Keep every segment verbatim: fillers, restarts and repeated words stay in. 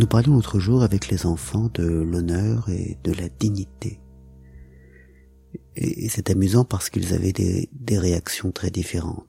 Nous parlions l'autre jour avec les enfants de l'honneur et de la dignité. Et c'est amusant parce qu'ils avaient des, des réactions très différentes.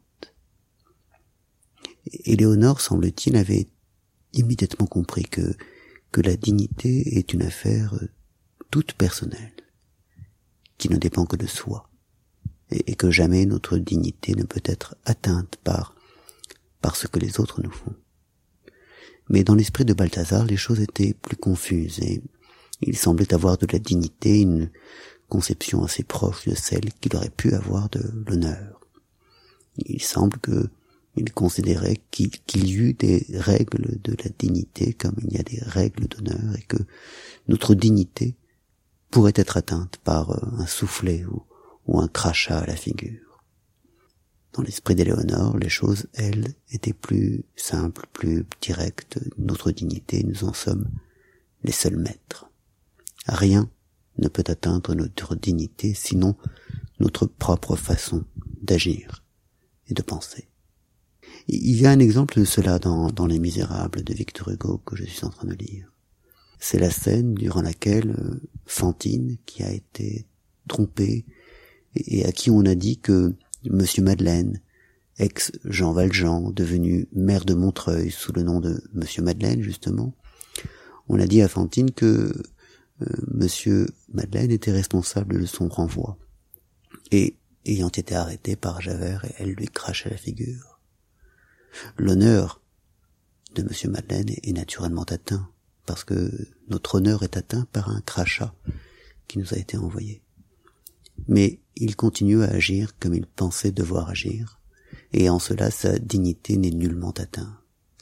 Éléonore, semble-t-il, avait immédiatement compris que, que la dignité est une affaire toute personnelle, qui ne dépend que de soi, et, et que jamais notre dignité ne peut être atteinte par, par ce que les autres nous font. Mais dans l'esprit de Balthazar, les choses étaient plus confuses, et il semblait avoir de la dignité une conception assez proche de celle qu'il aurait pu avoir de l'honneur. Il semble que il considérait qu'il, qu'il y eut des règles de la dignité comme il y a des règles d'honneur, et que notre dignité pourrait être atteinte par un soufflet ou, ou un crachat à la figure. Dans l'esprit d'Éléonore, les choses, elles, étaient plus simples, plus directes. Notre dignité, nous en sommes les seuls maîtres. Rien ne peut atteindre notre dignité, sinon notre propre façon d'agir et de penser. Il y a un exemple de cela dans, dans Les Misérables de Victor Hugo que je suis en train de lire. C'est la scène durant laquelle Fantine, qui a été trompée et, et à qui on a dit que Monsieur Madeleine, ex-Jean Valjean, devenu maire de Montreuil sous le nom de Monsieur Madeleine, justement, on a dit à Fantine que euh, Monsieur Madeleine était responsable de son renvoi. Et, ayant été arrêté par Javert, elle lui crachait la figure. L'honneur de Monsieur Madeleine est, est naturellement atteint, parce que notre honneur est atteint par un crachat qui nous a été envoyé. Mais il continue à agir comme il pensait devoir agir, et en cela sa dignité n'est nullement atteinte.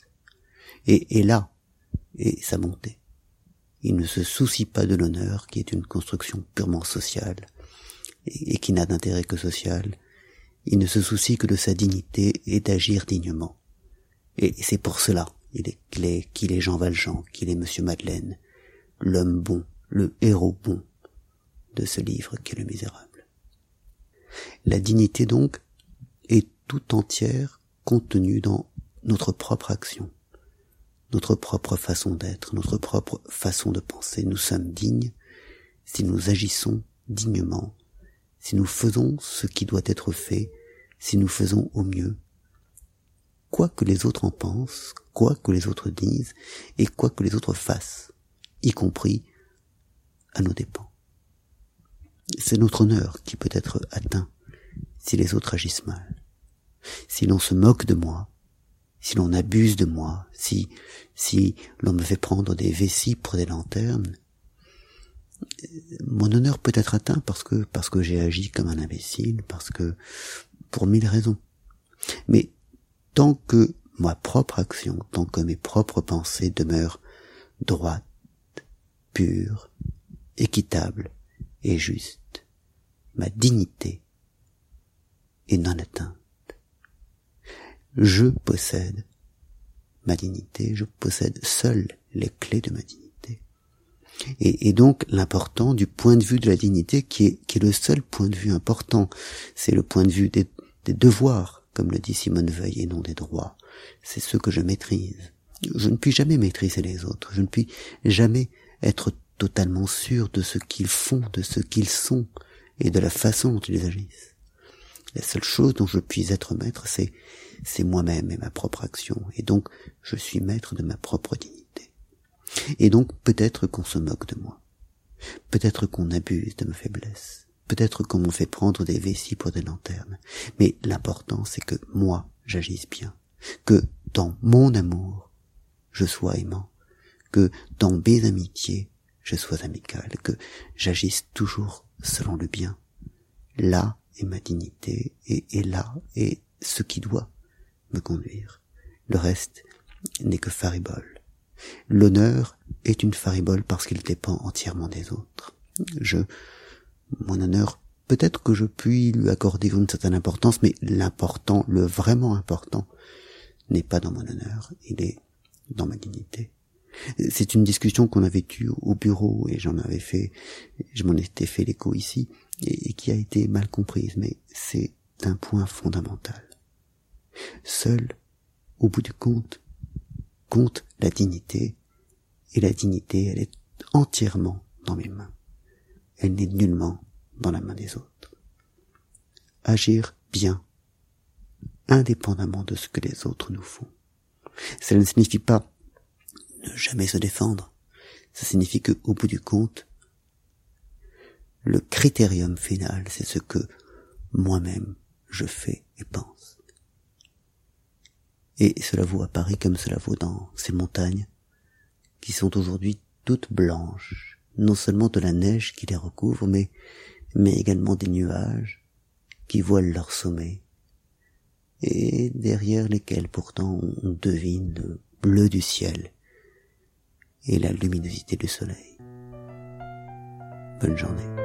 Et, et là est sa bonté. Il ne se soucie pas de l'honneur, qui est une construction purement sociale, et, et qui n'a d'intérêt que social. Il ne se soucie que de sa dignité et d'agir dignement. Et c'est pour cela il est clé qu'il est Jean Valjean, qu'il est Monsieur Madeleine, l'homme bon, le héros bon de ce livre qu'est Le Misérable. La dignité, donc, est tout entière contenue dans notre propre action, notre propre façon d'être, notre propre façon de penser. Nous sommes dignes si nous agissons dignement, si nous faisons ce qui doit être fait, si nous faisons au mieux, quoi que les autres en pensent, quoi que les autres disent, et quoi que les autres fassent, y compris à nos dépens. C'est notre honneur qui peut être atteint si les autres agissent mal. Si l'on se moque de moi, si l'on abuse de moi, si, si l'on me fait prendre des vessies pour des lanternes, mon honneur peut être atteint parce que, parce que j'ai agi comme un imbécile, parce que, pour mille raisons. Mais tant que ma propre action, tant que mes propres pensées demeurent droites, pures, équitables et justes, ma dignité est non atteinte. Je possède ma dignité, je possède seul les clés de ma dignité. Et, et donc l'important du point de vue de la dignité, qui est, qui est le seul point de vue important, c'est le point de vue des, des devoirs, comme le dit Simone Veil, et non des droits. C'est ce que je maîtrise. Je ne puis jamais maîtriser les autres, je ne puis jamais être totalement sûr de ce qu'ils font, de ce qu'ils sont, et de la façon dont ils agissent. La seule chose dont je puis être maître, c'est, c'est moi-même et ma propre action, et donc je suis maître de ma propre dignité. Et donc peut-être qu'on se moque de moi, peut-être qu'on abuse de ma faiblesse, peut-être qu'on me fait prendre des vessies pour des lanternes, mais l'important c'est que moi j'agisse bien, que dans mon amour je sois aimant, que dans mes amitiés je sois amical, que j'agisse toujours selon le bien. Là est ma dignité, et, et là est ce qui doit me conduire. Le reste n'est que faribole. L'honneur est une faribole parce qu'il dépend entièrement des autres. Je, mon honneur, peut-être que je puis lui accorder une certaine importance, mais l'important, le vraiment important, n'est pas dans mon honneur, il est dans ma dignité. C'est une discussion qu'on avait eue au bureau, et j'en avais fait, je m'en étais fait l'écho ici, et, et qui a été mal comprise, mais c'est un point fondamental. Seul, au bout du compte, compte la dignité, Et la dignité, elle est entièrement dans mes mains. Elle n'est nullement dans la main des autres. Agir bien, indépendamment de ce que les autres nous font. Cela ne signifie pas ne jamais se défendre. Ça signifie que, au bout du compte, le critérium final, c'est ce que moi-même je fais et pense. Et cela vaut à Paris comme cela vaut dans ces montagnes qui sont aujourd'hui toutes blanches, non seulement de la neige qui les recouvre, mais, mais également des nuages qui voilent leur sommet, et derrière lesquels pourtant on devine le bleu du ciel et la luminosité du soleil. Bonne journée.